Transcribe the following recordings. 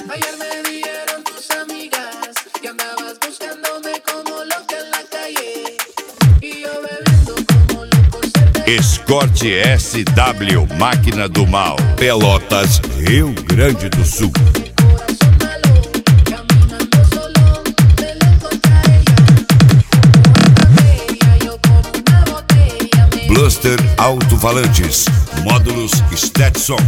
Ayer me dijeron tus amigas que andabas buscándome como loca en la calle y yo bebiendo como loco cerveza. Escorte SW, Máquina do Mal, Pelotas, Rio Grande do Sul. Bluster Alto-Falantes, módulos Stetson.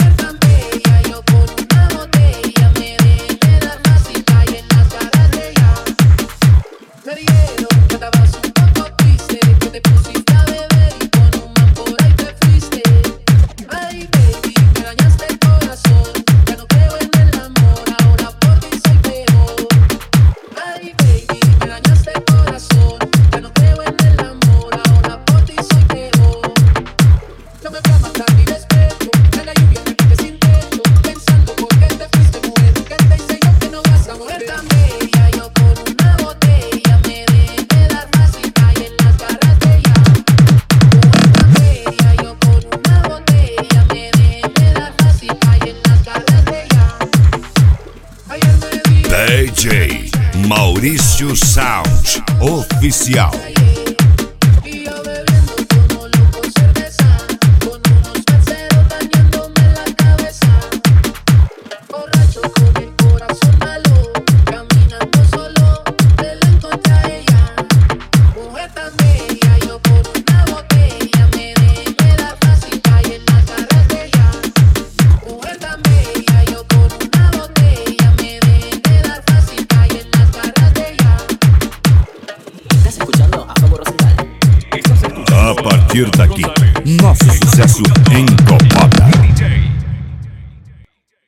DJ Maurício Sound Oficial. A partir daqui, nosso sucesso em Copa.